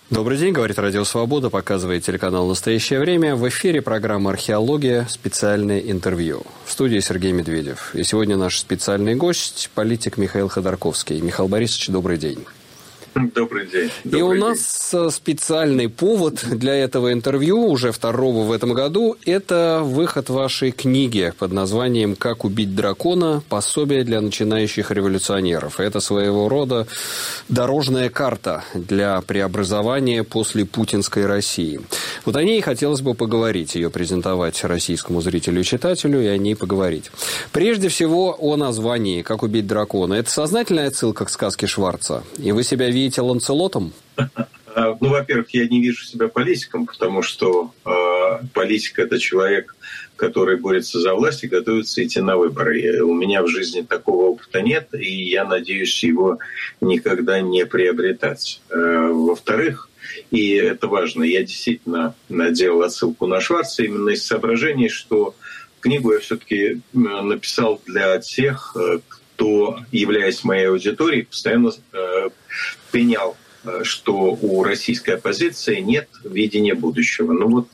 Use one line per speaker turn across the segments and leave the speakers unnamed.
Добрый день, говорит Радио Свобода, показывает телеканал «Настоящее время». В эфире программа «Археология. Специальное интервью». В студии Сергей Медведев. И сегодня наш специальный гость – политик Михаил Ходорковский. Михаил Борисович, добрый день.
Добрый день.
И у нас специальный повод для этого интервью, уже второго в этом году, это выход вашей книги под названием «Как убить дракона. Пособие для начинающих революционеров». Это своего рода дорожная карта для преобразования после путинской России. Вот о ней хотелось бы поговорить, ее презентовать российскому зрителю и читателю, и о ней поговорить. Прежде всего, о названии «Как убить дракона». Это сознательная отсылка к сказке Шварца? И вы себя видите Ланцелотом?
Ну, во-первых, я не вижу себя политиком, потому что политик – это человек, который борется за власть и готовится идти на выборы. И у меня в жизни такого опыта нет, и я надеюсь его никогда не приобретать. Во-вторых, и это важно, я действительно делал отсылку на Шварца именно из соображений, что книгу я все-таки написал для тех, кто, являясь моей аудиторией, постоянно пенял, что у российской оппозиции нет видения будущего. Ну вот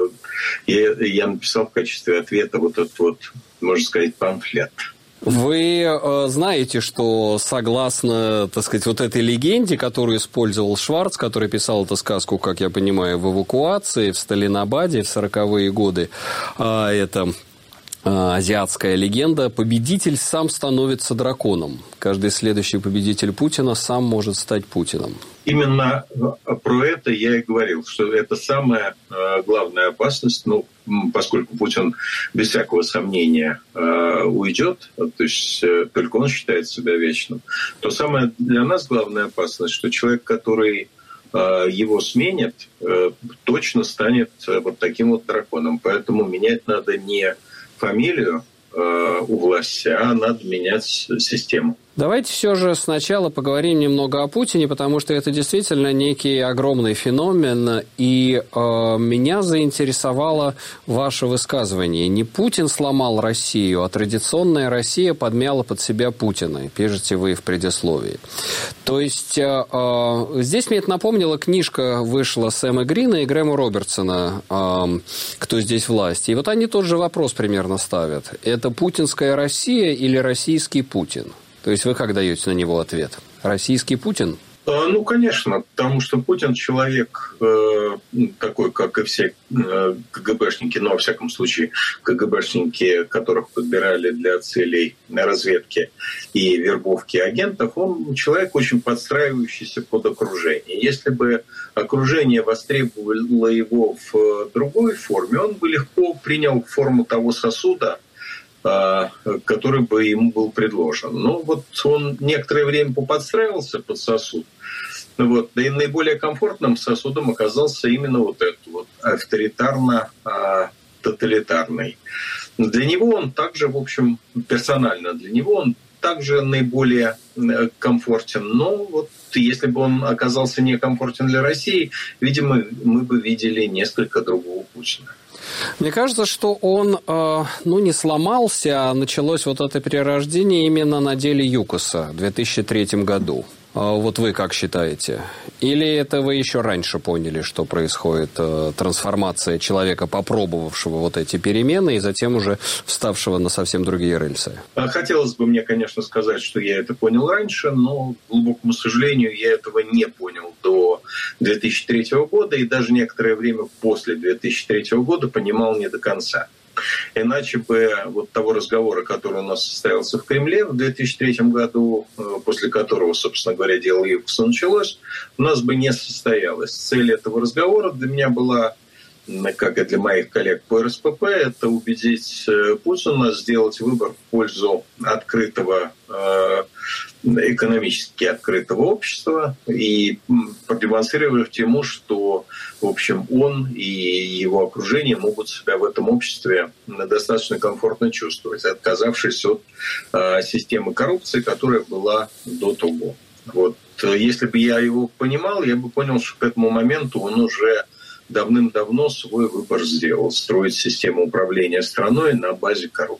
я написал в качестве ответа вот этот вот, можно сказать, памфлет.
Вы знаете, что согласно, так сказать, вот этой легенде, которую использовал Шварц, который писал эту сказку, как я понимаю, в эвакуации, в Сталинабаде в 40-е годы, это азиатская легенда, победитель сам становится драконом. Каждый следующий победитель Путина сам может стать Путиным.
Именно про это я и говорил, что это самая главная опасность, ну, поскольку Путин без всякого сомнения уйдет, то есть только он считает себя вечным, то самая для нас главная опасность, что человек, который его сменит, точно станет вот таким вот драконом. Поэтому менять надо не фамилию у власти, а надо менять систему.
Давайте все же сначала поговорим немного о Путине, потому что это действительно некий огромный феномен, и меня заинтересовало ваше высказывание. Не Путин сломал Россию, а традиционная Россия подмяла под себя Путина, пишете вы в предисловии. То есть здесь мне это напомнило, книжка вышла Сэма Грина и Грэма Робертсона «Кто здесь власть?». И вот они тот же вопрос примерно ставят. Это путинская Россия или российский Путин? То есть вы как даете на него ответ? Российский Путин?
Ну, конечно, потому что Путин человек такой, как и все КГБшники, но, во всяком случае, КГБшники, которых подбирали для целей разведки и вербовки агентов, он человек, очень подстраивающийся под окружение. Если бы окружение востребовало его в другой форме, он бы легко принял форму того сосуда, который бы ему был предложен. Но вот он некоторое время поподстраивался под сосуд. Вот. Да и наиболее комфортным сосудом оказался именно вот этот вот авторитарно-тоталитарный. Для него он также, в общем, персонально, для него он также наиболее комфортен. Но вот если бы он оказался некомфортен для России, видимо, мы бы видели несколько другого Путина.
Мне кажется, что он, не сломался, а началось вот это перерождение именно на деле ЮКОСа в 2003 году. Вот вы как считаете? Или это вы еще раньше поняли, что происходит трансформация человека, попробовавшего вот эти перемены, и затем уже вставшего на совсем другие рельсы?
Хотелось бы мне, конечно, сказать, что я это понял раньше, но, к глубокому сожалению, я этого не понял до 2003 года, и даже некоторое время после 2003 года понимал не до конца. Иначе бы вот того разговора, который у нас состоялся в Кремле в 2003 году, после которого, собственно говоря, дело ЮКОСа началось, у нас бы не состоялось. Цель этого разговора для меня была, как и для моих коллег по РСПП, это убедить Путина сделать выбор в пользу открытого, экономически открытого общества и продемонстрировать ему, что, в общем, он и его окружение могут себя в этом обществе достаточно комфортно чувствовать, отказавшись от системы коррупции, которая была до того. Вот. Если бы я его понимал, я бы понял, что к этому моменту он уже давным-давно свой выбор сделал – строить систему управления страной на базе коррупции.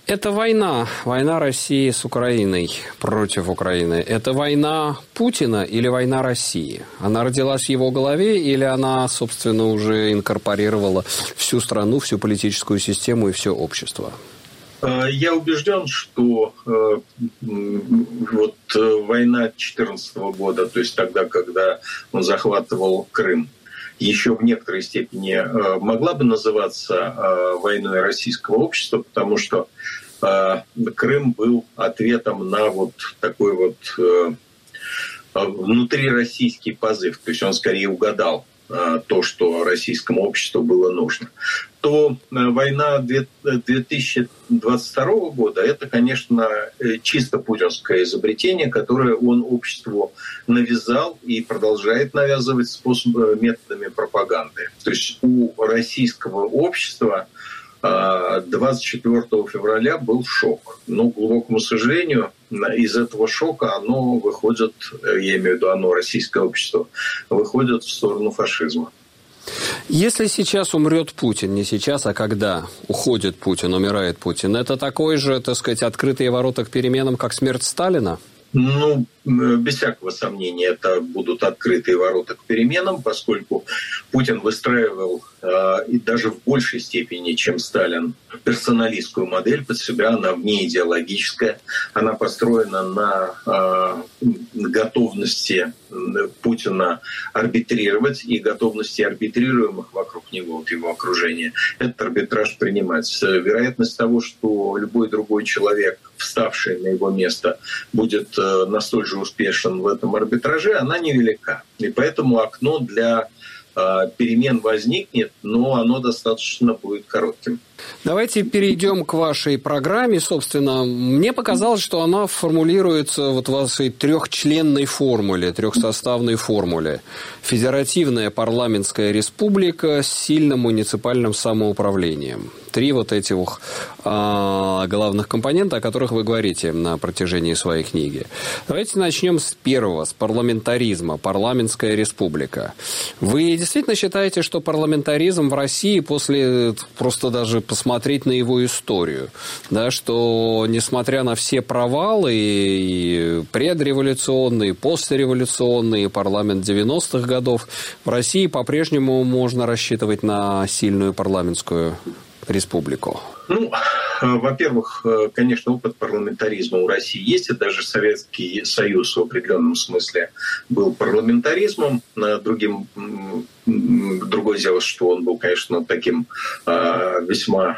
Это война России с Украиной, против Украины. Это война Путина или война России? Она родилась в его голове или она, собственно, уже инкорпорировала всю страну, всю политическую систему и все общество?
Я убежден, что вот война 2014 года, то есть тогда, когда он захватывал Крым, еще в некоторой степени могла бы называться войной российского общества, потому что Крым был ответом на вот такой вот внутрироссийский позыв. То есть он скорее угадал то, что российскому обществу было нужно. То война 2022 года – это, конечно, чисто путинское изобретение, которое он обществу навязал и продолжает навязывать методами пропаганды. То есть у российского общества 24 февраля был шок. Но, к глубокому сожалению, из этого шока оно выходит, я имею в виду оно, российское общество, выходит в сторону фашизма.
Если сейчас умрет Путин, не сейчас, а когда уходит Путин, умирает Путин, это такой же, так сказать, открытые ворота к переменам, как смерть Сталина?
Ну, без всякого сомнения, это будут открытые ворота к переменам, поскольку Путин выстраивал, и даже в большей степени, чем Сталин, персоналистскую модель под себя, она вне идеологическая, она построена на готовности Путина арбитрировать и готовности арбитрируемых вокруг него, вот его окружения, этот арбитраж принимать. Вероятность того, что любой другой человек, вставший на его место, будет настолько же успешен в этом арбитраже, она невелика. И поэтому окно для перемен возникнет, но оно достаточно будет коротким.
Давайте перейдем к вашей программе. Собственно, мне показалось, что она формулируется вот в вашей трехчленной формуле, трехсоставной формуле. Федеративная парламентская республика с сильным муниципальным самоуправлением. Три вот этих главных компонента, о которых вы говорите на протяжении своей книги. Давайте начнем с первого, с парламентаризма, парламентская республика. Вы действительно считаете, что парламентаризм в России после просто даже посмотреть на его историю, да, что несмотря на все провалы и предреволюционные, и постреволюционные, парламент 90-х годов, в России по-прежнему можно рассчитывать на сильную парламентскую республику? Ну,
во-первых, конечно, опыт парламентаризма у России есть, и даже Советский Союз в определенном смысле был парламентаризмом. Другое дело, что он был, конечно, таким весьма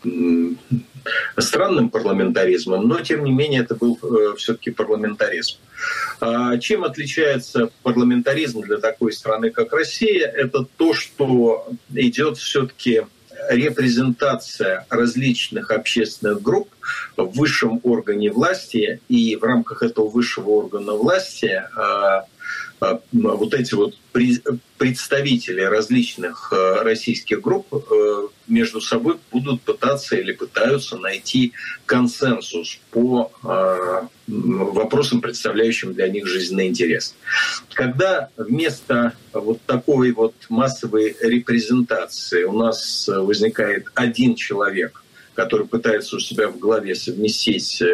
странным парламентаризмом, но, тем не менее, это был все-таки парламентаризм. Чем отличается парламентаризм для такой страны, как Россия? Это то, что идет все-таки репрезентация различных общественных групп в высшем органе власти, и в рамках этого высшего органа власти вот эти вот представители различных российских групп между собой будут пытаться или пытаются найти консенсус по вопросам, представляющим для них жизненный интерес. Когда вместо вот такой вот массовой репрезентации у нас возникает один человек, который пытается у себя в голове совместить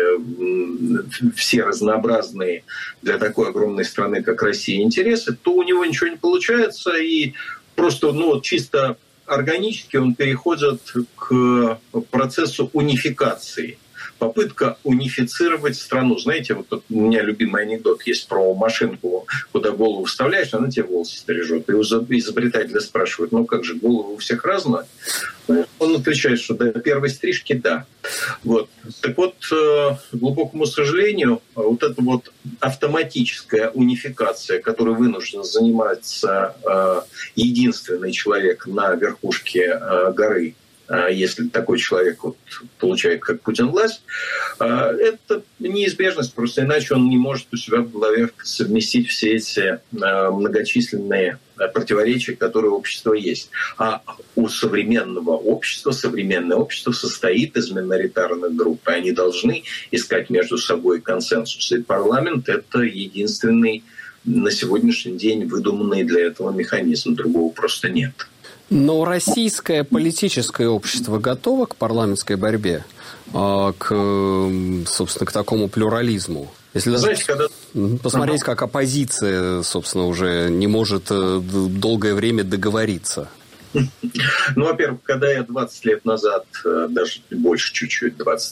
все разнообразные для такой огромной страны, как Россия, интересы, то у него ничего не получается, и просто чисто органически он переходит к процессу унификации. Попытка унифицировать страну. Знаете, вот у меня любимый анекдот есть про машинку, куда голову вставляешь, она тебе волосы стрижет. И изобретателя спрашивают, как же, головы у всех разные? Он отвечает, что до первой стрижки – да. Вот. Так вот, к глубокому сожалению, вот эта вот автоматическая унификация, которой вынужден заниматься единственный человек на верхушке горы, если такой человек получает, как Путин, власть, это неизбежность, просто иначе он не может у себя в голове совместить все эти многочисленные противоречия, которые у общества есть. А у современное общество состоит из миноритарных групп, и они должны искать между собой консенсус. И парламент — это единственный на сегодняшний день выдуманный для этого механизм, другого просто нет.
Но российское политическое общество готово к парламентской борьбе, собственно, к такому плюрализму? Если даже посмотреть, как оппозиция, собственно, уже не может долгое время договориться.
Ну, во-первых, когда я 20 лет назад, даже больше чуть-чуть,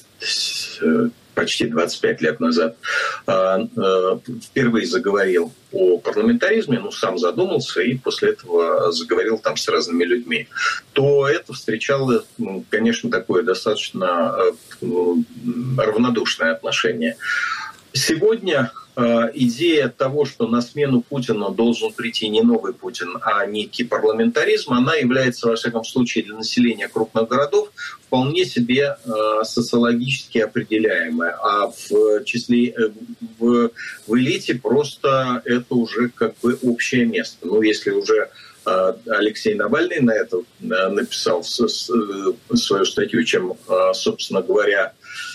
почти 25 лет назад, впервые заговорил о парламентаризме, сам задумался и после этого заговорил там с разными людьми, то это встречало, конечно, такое достаточно равнодушное отношение. Сегодня идея того, что на смену Путина должен прийти не новый Путин, а некий парламентаризм, она является, во всяком случае, для населения крупных городов вполне себе социологически определяемая. А в числе, в элите просто это уже как бы общее место. Если уже Алексей Навальный на это написал свою статью, чем, собственно говоря,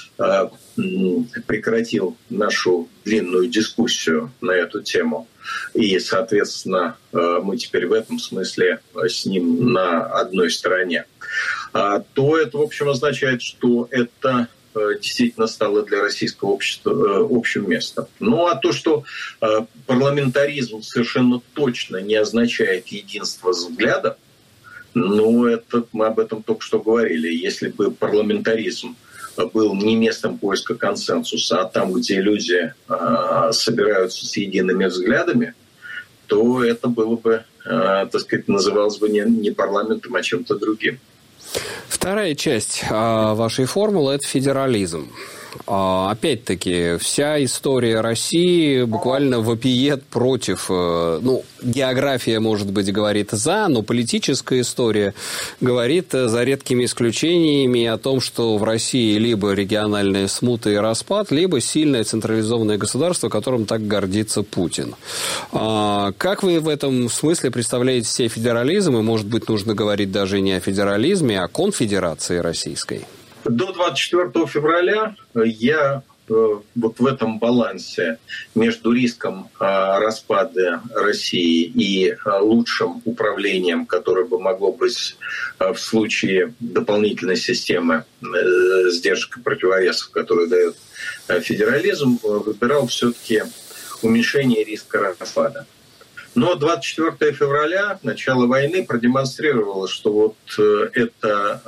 прекратил нашу длинную дискуссию на эту тему. И, соответственно, мы теперь в этом смысле с ним на одной стороне. То это, в общем, означает, что это действительно стало для российского общества общим местом. А то, что парламентаризм совершенно точно не означает единство взглядов, это мы об этом только что говорили. Если бы парламентаризм был не местом поиска консенсуса, а там, где люди собираются с едиными взглядами, то это было бы, называлось бы не парламентом, а чем-то другим.
Вторая часть вашей формулы – это федерализм. Опять-таки, вся история России буквально вопиет против... география, может быть, говорит за, но политическая история говорит за редкими исключениями о том, что в России либо региональная смута и распад, либо сильное централизованное государство, которым так гордится Путин. Как вы в этом смысле представляете себе федерализм? И, может быть, нужно говорить даже не о федерализме, а о конфедерации российской?
До 24 февраля я вот в этом балансе между риском распада России и лучшим управлением, которое бы могло быть в случае дополнительной системы сдержек и противовесов, которую дает федерализм, выбирал все-таки уменьшение риска распада. Но 24 февраля, начало войны, продемонстрировало, что вот эта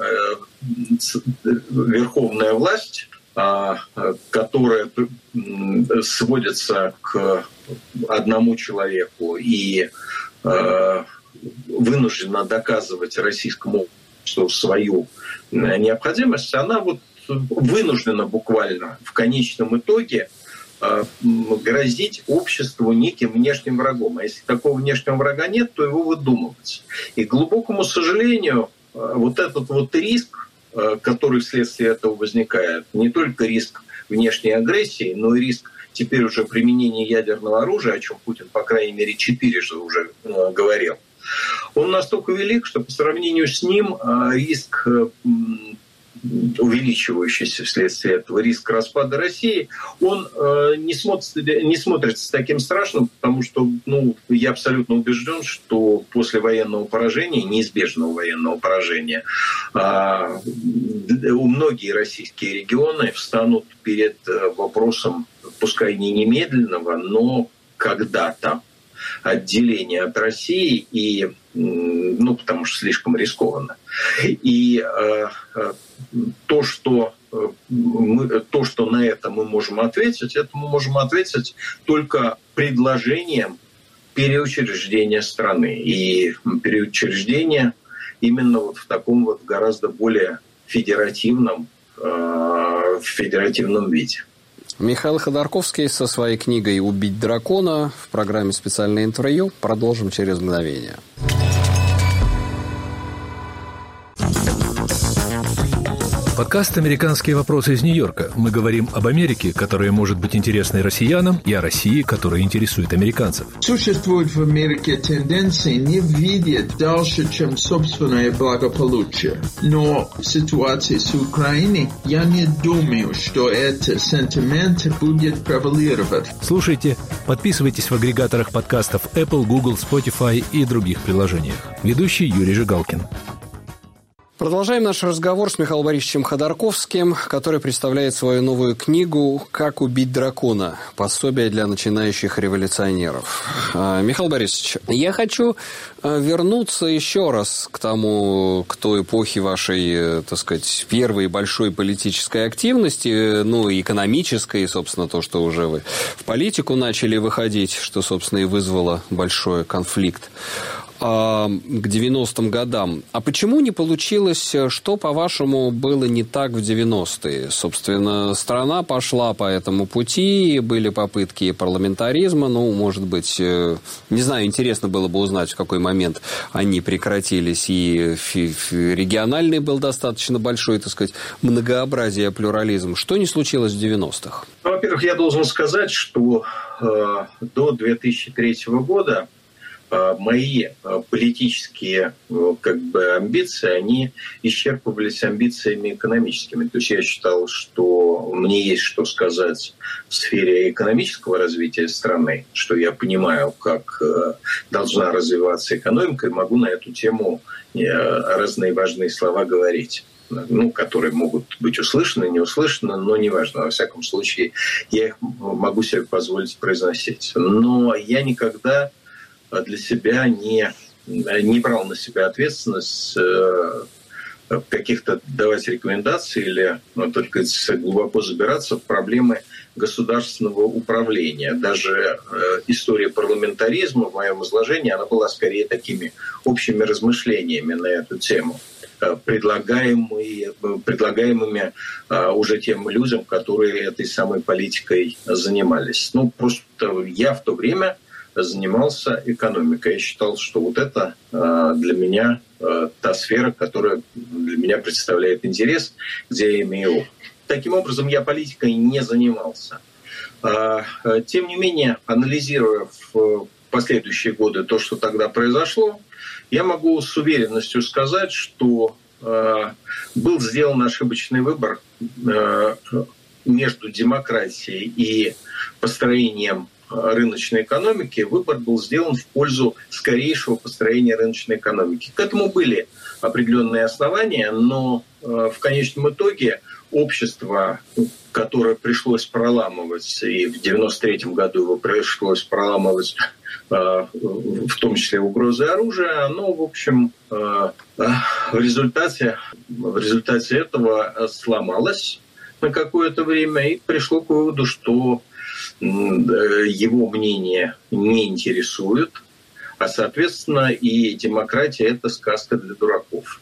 верховная власть, которая сводится к одному человеку и вынуждена доказывать российскому обществу свою необходимость, она вот вынуждена буквально в конечном итоге грозить обществу неким внешним врагом. А если такого внешнего врага нет, то его выдумывать. И, к глубокому сожалению, вот этот вот риск, который вследствие этого возникает, не только риск внешней агрессии, но и риск теперь уже применения ядерного оружия, о чем Путин, по крайней мере, 4 уже говорил, он настолько велик, что по сравнению с ним риск, увеличивающийся вследствие этого риск распада России, он не смотрится таким страшным, потому что я абсолютно убежден, что после военного поражения, неизбежного военного поражения, многие российские регионы встанут перед вопросом, пускай не немедленного, но когда-то отделения от России, и, потому что слишком рискованно. И то, что на это мы можем ответить, только предложением переучреждения страны. И переучреждение именно вот в таком вот гораздо более федеративном виде.
Михаил Ходорковский со своей книгой «Убить дракона» в программе «Специальное интервью». Продолжим через мгновение.
Подкаст «Американские вопросы» из Нью-Йорка. Мы говорим об Америке, которая может быть интересной россиянам, и о России, которая интересует американцев.
Существует в Америке тенденции не видеть дальше, чем собственное благополучие. Но в ситуации с Украиной я не думаю, что этот сентимент будет превалировать.
Слушайте, подписывайтесь в агрегаторах подкастов Apple, Google, Spotify и других приложениях. Ведущий Юрий Жигалкин.
Продолжаем наш разговор с Михаилом Борисовичем Ходорковским, который представляет свою новую книгу «Как убить дракона. Пособие для начинающих революционеров». Михаил Борисович, я хочу вернуться еще раз к той эпохе вашей, так сказать, первой большой политической активности, ну, и экономической, собственно, то, что уже вы в политику начали выходить, что, собственно, и вызвало большой конфликт к 90-м годам. А почему не получилось, что, по-вашему, было не так в 90-е? Собственно, страна пошла по этому пути, были попытки парламентаризма, ну, может быть, не знаю, интересно было бы узнать, в какой момент они прекратились, и региональный был достаточно большой, так сказать, многообразие, плюрализм. Что не случилось в 90-х?
Во-первых, я должен сказать, что до 2003 года мои политические амбиции, они исчерпывались амбициями экономическими. То есть я считал, что мне есть что сказать в сфере экономического развития страны, что я понимаю, как должна развиваться экономика, и могу на эту тему разные важные слова говорить, которые могут быть услышаны, не услышаны, но неважно. Во всяком случае, я их могу себе позволить произносить. Но я никогда для себя не брал на себя ответственность каких-то давать рекомендаций или только глубоко забираться в проблемы государственного управления. Даже история парламентаризма в моем изложении, она была скорее такими общими размышлениями на эту тему, предлагаемыми уже тем людям, которые этой самой политикой занимались. Просто я в то время занимался экономикой. Я считал, что вот это для меня та сфера, которая для меня представляет интерес, где я имею опыт. Таким образом, я политикой не занимался. Тем не менее, анализируя в последующие годы то, что тогда произошло, я могу с уверенностью сказать, что был сделан ошибочный выбор между демократией и построением рыночной экономики. Выбор был сделан в пользу скорейшего построения рыночной экономики. К этому были определенные основания, но в конечном итоге общество, которое пришлось проламывать, и в 1993 году его пришлось проламывать, в том числе угрозы оружия, оно, в общем, в результате этого сломалось на какое-то время и пришло к выводу, что его мнение не интересует, а, соответственно, и демократия – это сказка для дураков.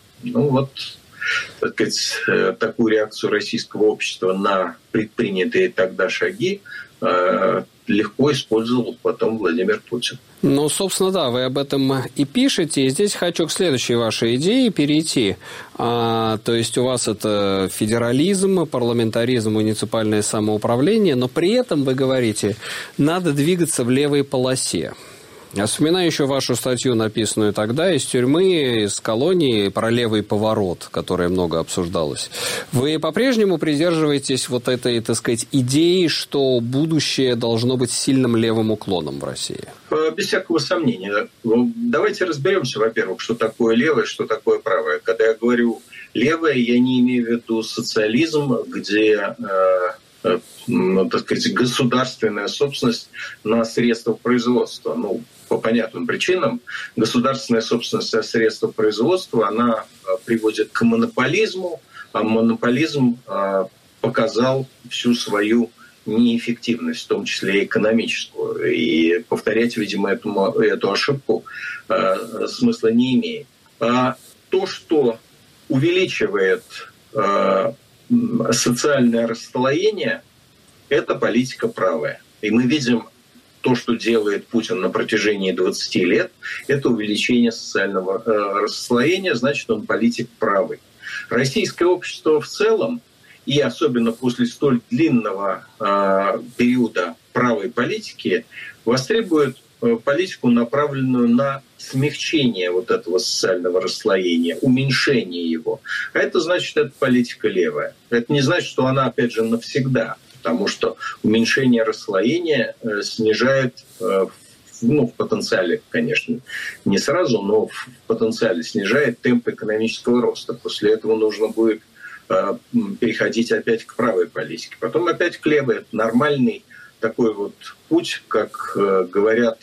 Так сказать, такую реакцию российского общества на предпринятые тогда шаги легко использовал потом Владимир Путин.
Собственно, да, вы об этом и пишете. И здесь хочу к следующей вашей идее перейти. То есть у вас это федерализм, парламентаризм, муниципальное самоуправление, но при этом, вы говорите, надо двигаться в левой полосе. Я вспоминаю еще вашу статью, написанную тогда из тюрьмы, из колонии, про левый поворот, которая много обсуждалась. Вы по-прежнему придерживаетесь вот этой, так сказать, идеи, что будущее должно быть сильным левым уклоном в России?
Без всякого сомнения. Давайте разберемся, во-первых, что такое левое, что такое правое. Когда я говорю левое, я не имею в виду социализм, где так сказать, государственная собственность на средства производства. По понятным причинам государственная собственность на средства производства, она приводит к монополизму, а монополизм показал всю свою неэффективность, в том числе и экономическую. И повторять, видимо, эту ошибку смысла не имеет. А то, что увеличивает социальное расслоение, это политика правая. И мы видим то, что делает Путин на протяжении 20 лет, это увеличение социального расслоения, значит, он политик правый. Российское общество в целом, и особенно после столь длинного периода правой политики, востребует политику, направленную на смягчение вот этого социального расслоения, уменьшение его. А это значит, что это политика левая. Это не значит, что она, опять же, навсегда, потому что уменьшение расслоения снижает, в потенциале, конечно, не сразу, но в потенциале снижает темп экономического роста. После этого нужно будет переходить опять к правой политике, потом опять к левой. Это нормальный такой вот путь, как говорят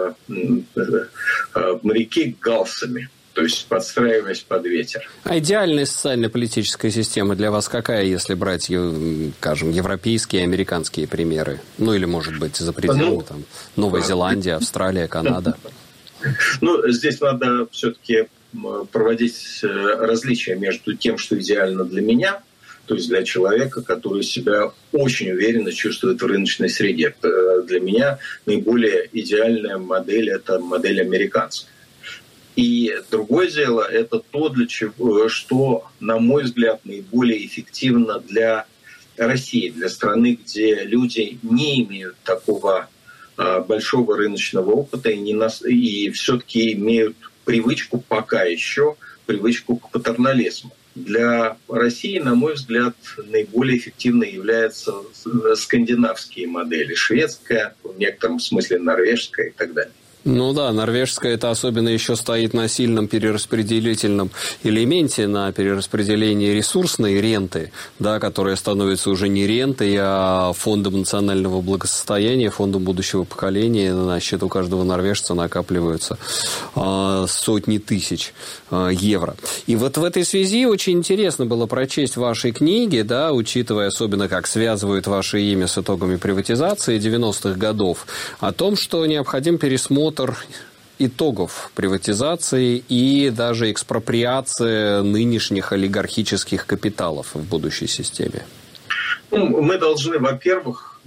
моряки, галсами, то есть подстраиваясь под ветер.
А идеальная социально-политическая система для вас какая, если брать, скажем, европейские и американские примеры? Ну, или, может быть, за пределами, там, Новая Зеландия, Австралия, Канада?
Здесь надо все-таки проводить различия между тем, что идеально для меня, то есть для человека, который себя очень уверенно чувствует в рыночной среде. Для меня наиболее идеальная модель – это модель американская. И другое дело – это то, для чего, что, на мой взгляд, наиболее эффективно для России, для страны, где люди не имеют такого большого рыночного опыта и все-таки имеют привычку, пока еще, привычку к патернализму. Для России, на мой взгляд, наиболее эффективной являются скандинавские модели. Шведская, в некотором смысле норвежская и так далее.
Ну да, норвежская это особенно еще стоит на сильном перераспределительном элементе, на перераспределении ресурсной ренты, да, которая становится уже не рентой, а фондом национального благосостояния, фондом будущего поколения. На счету каждого норвежца накапливаются сотни тысяч евро. И вот в этой связи очень интересно было прочесть ваши книги, да, учитывая особенно, как связывают ваше имя с итогами приватизации 90-х годов, о том, что необходим пересмотр итогов приватизации и даже экспроприации нынешних олигархических капиталов в будущей системе?
Мы должны, во-первых,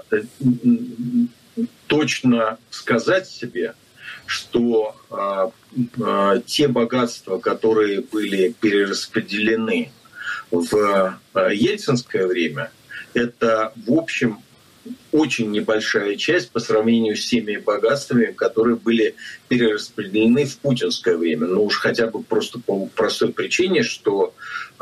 точно сказать себе, что те богатства, которые были перераспределены в ельцинское время, это, в общем, очень небольшая часть по сравнению с теми богатствами, которые были перераспределены в путинское время. Ну уж хотя бы просто по простой причине, что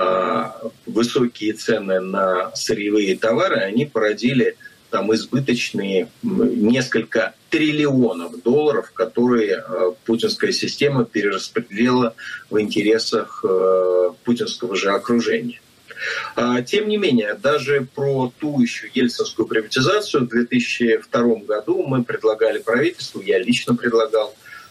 высокие цены на сырьевые товары, они породили там избыточные несколько триллионов долларов, которые путинская система перераспределила в интересах путинского же окружения. Тем не менее, даже про ту еще ельцинскую приватизацию в 2002 году мы предлагали правительству, я лично предлагал,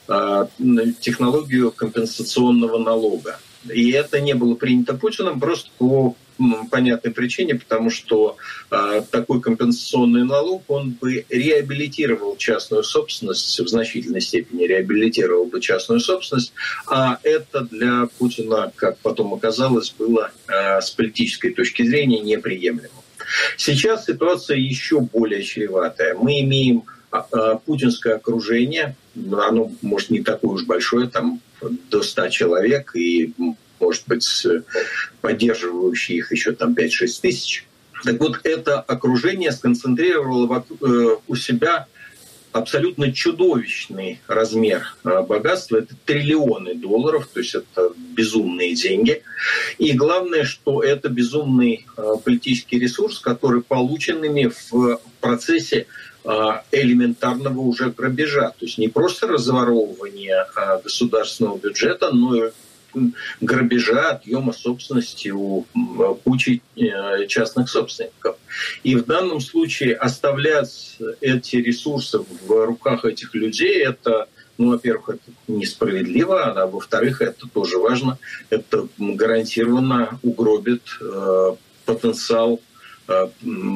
технологию компенсационного налога. И это не было принято Путиным просто по понятной причине, потому что такой компенсационный налог, он бы реабилитировал частную собственность, в значительной степени реабилитировал бы частную собственность, а это для Путина, как потом оказалось, было с политической точки зрения неприемлемо. Сейчас ситуация еще более чреватая. Мы имеем путинское окружение, оно, может, не такое уж большое, там до 100 человек, и, может быть, поддерживающие их еще там 5-6 тысяч. Так вот, это окружение сконцентрировало у себя абсолютно чудовищный размер богатства. Это триллионы долларов, то есть это безумные деньги. И главное, что это безумный политический ресурс, который получен ими в процессе элементарного уже грабежа. То есть не просто разворовывания государственного бюджета, но и грабежа, отъема собственности у кучи частных собственников. И в данном случае оставлять эти ресурсы в руках этих людей, это, ну, во-первых, это несправедливо, а во-вторых, это тоже важно, это гарантированно угробит потенциал к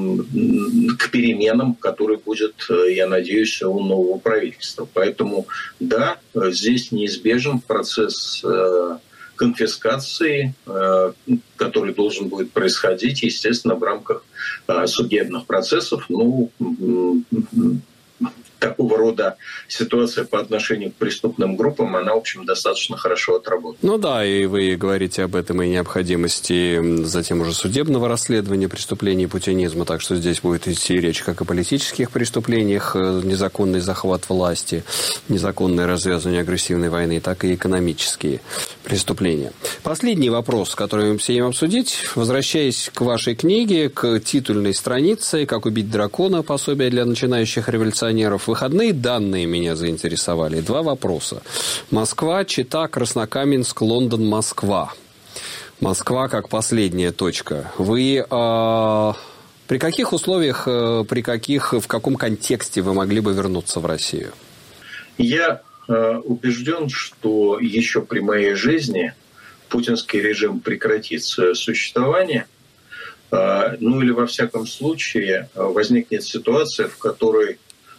переменам, который будет, я надеюсь, у нового правительства. Поэтому, да, здесь неизбежен процесс конфискации, который должен будет происходить, естественно, в рамках судебных процессов. Ну, такого рода ситуация по отношению к преступным группам, она, в общем, достаточно хорошо отработана.
Ну да, и вы говорите об этом и необходимости затем уже судебного расследования преступлений путинизма, так что здесь будет идти речь как о политических преступлениях, незаконный захват власти, незаконное развязывание агрессивной войны, так и экономические преступления. Последний вопрос, который мы хотим обсудить, возвращаясь к вашей книге, к титульной странице «Как убить дракона. Пособие для начинающих революционеров». Выходные данные меня заинтересовали. 2 вопроса. Москва, Чита, Краснокаменск, Лондон, Москва. Москва как последняя точка. Вы при каких условиях, в каком контексте вы могли бы вернуться в Россию?
Я убежден, что еще при моей жизни путинский режим прекратит свое существование, ну или во всяком случае возникнет ситуация, в которой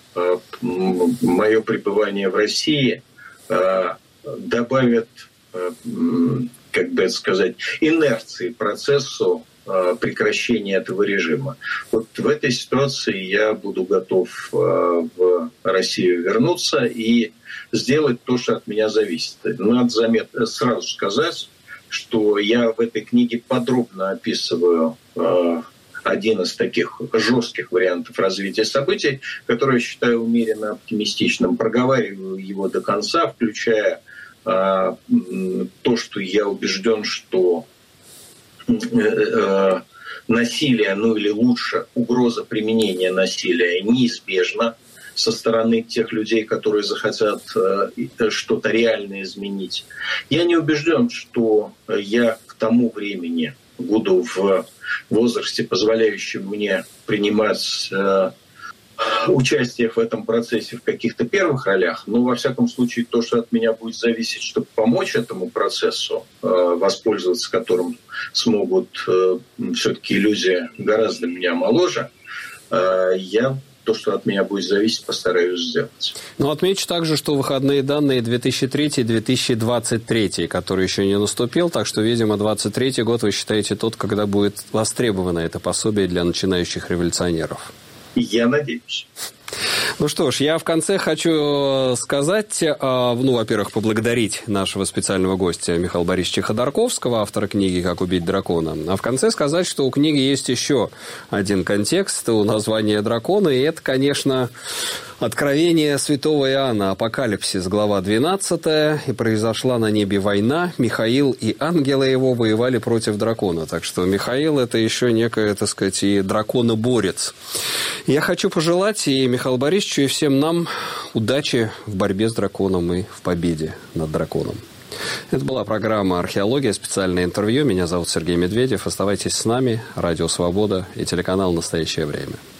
мое пребывание в России добавит, как бы это сказать, инерции процессу прекращения этого режима. Вот в этой ситуации я буду готов в Россию вернуться и сделать то, что от меня зависит. Надо сразу сказать, что я в этой книге подробно описываю один из таких жестких вариантов развития событий, который я считаю умеренно оптимистичным. Проговариваю его до конца, включая то, что я убежден, что насилие, ну или лучше, угроза применения насилия неизбежна со стороны тех людей, которые захотят что-то реально изменить. Я не убежден, что я к тому времени буду в возрасте, позволяющем мне принимать участие в этом процессе в каких-то первых ролях, но, во всяком случае, то, что от меня будет зависеть, чтобы помочь этому процессу, воспользоваться которым смогут все-таки люди гораздо меня моложе, то, что от меня будет зависеть, постараюсь сделать.
Но отмечу также, что выходные данные 2003-2023, который еще не наступил, так что, видимо, 2023 год вы считаете тот, когда будет востребовано это пособие для начинающих революционеров.
Я надеюсь.
Ну что ж, я в конце хочу сказать, во-первых, поблагодарить нашего специального гостя Михаила Борисовича Ходорковского, автора книги «Как убить дракона». А в конце сказать, что у книги есть еще один контекст у названия дракона, и это, конечно, Откровение святого Иоанна, Апокалипсис, глава 12, и произошла на небе война, Михаил и ангелы его воевали против дракона. Так что Михаил – это еще некое, так сказать, и драконоборец. Я хочу пожелать и Михаилу Борисовичу, и всем нам удачи в борьбе с драконом и в победе над драконом. Это была программа «Археология», специальное интервью. Меня зовут Сергей Медведев. Оставайтесь с нами. Радио «Свобода» и телеканал «Настоящее время».